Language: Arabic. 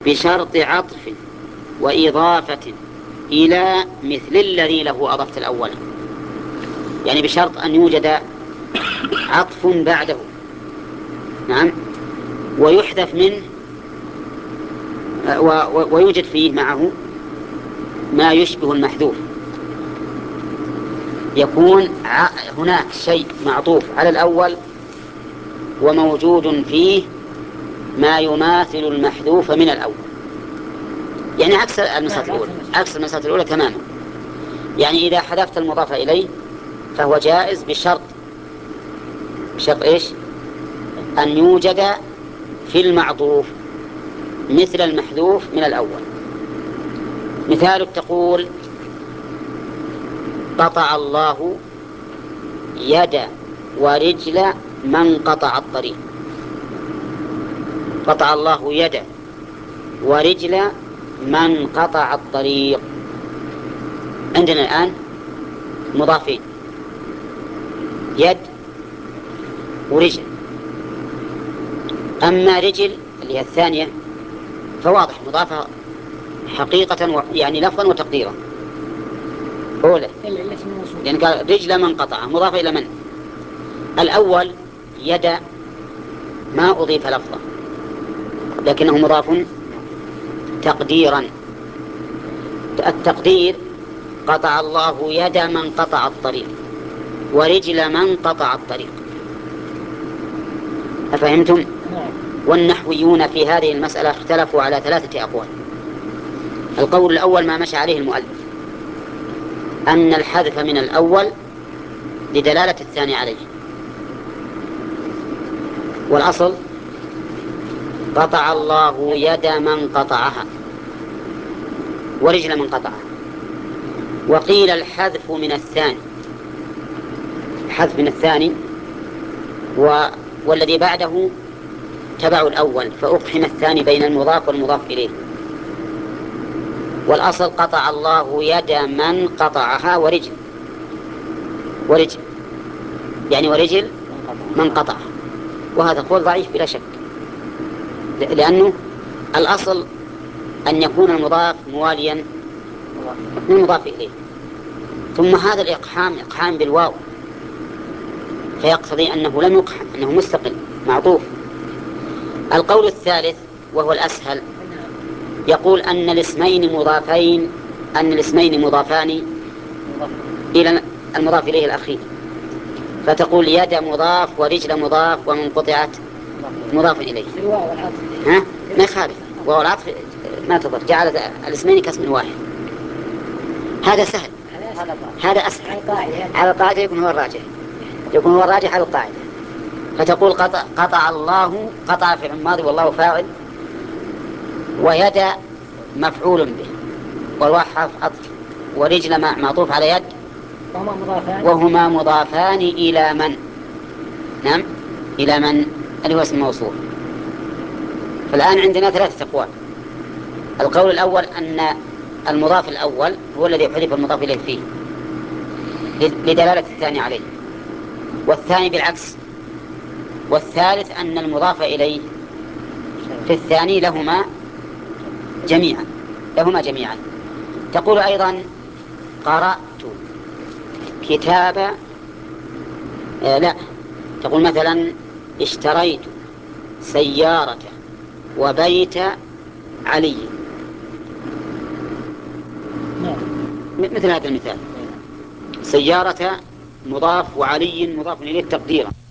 بشرط عطف وإضافة إلى مثل الذي له أضفت الأول، يعني بشرط أن يوجد عطف بعده، نعم، ويحذف منه ويوجد فيه معه ما يشبه المحذوف، يكون هناك شيء معطوف على الأول وموجود فيه ما يماثل المحذوف من الأول، يعني عكس المسألة الأولى تماما. يعني إذا حذفت المضاف إليه فهو جائز بشرط إيش؟ أن يوجد في المعطوف مثل المحذوف من الأول. مثال تقول قطع الله يد ورجل من قطع الطريق. قطع الله يد ورجل من قطع الطريق. عندنا الآن مضافين، يد ورجل. أما رجل اللي هي الثانية فواضح مضافة حقيقة، يعني لفظا وتقديرا. أولى يعني قال رجل من قطع مضافة إلى من؟ الأول يد ما أضيف لفظا لكنه مضاف تقديرا. التقدير قطع الله يد من قطع الطريق ورجل من قطع الطريق. أفهمتم؟ والنحويون في هذه المسألة اختلفوا على 3 أقوال. القول الأول ما مشى عليه المؤلف، أن الحذف من الأول لدلالة الثاني عليه، والأصل قطع الله يد من قطعها ورجل من قطعها. وقيل الحذف من الثاني، الحذف من الثاني والذي بعده تبع الأول، فأقحم الثاني بين المضاف والمضاف إليه. والأصل قطع الله يد من قطعها ورجل يعني ورجل من قطعها. وهذا قول ضعيف بلا شك، لأنه الأصل أن يكون المضاف مواليا للمضاف إليه، ثم هذا إقحام بالواو، فيقتضي أنه لم يقحم، أنه مستقل معطوف. القول الثالث وهو الأسهل يقول أن الاسمين مضافان إلى المضاف إليه الأخير، فتقول يد مضاف ورجل مضاف ومن قطعت مضاف إليه. ها؟ ما يخالف، وهو العطف ما تضر، جعل الاسمين كاسم واحد. هذا سهل، هذا أسهل على القاعدة، يكون هو الراجح على القاعدة. فتقول قطع الله، قطع فعل ماضي والله فاعل، ويد مفعول به والواو حرف عطف، ورجل معطوف على يد، وهما مضافان إلى من؟ نعم، إلى من اللي هو اسم موصول. فالآن عندنا 3 أقوال. القول الأول أن المضاف الأول هو الذي حذف المضاف إليه فيه لدلالة الثاني عليه، والثاني بالعكس، والثالث أن المضاف إليه في الثاني لهما جميعا. تقول أيضا قرأت كتاب لا، تقول مثلا اشتريت سيارة وبيت علي، مثل هذا المثال، سيارة مضاف وعلي مضاف إليه تقديرا.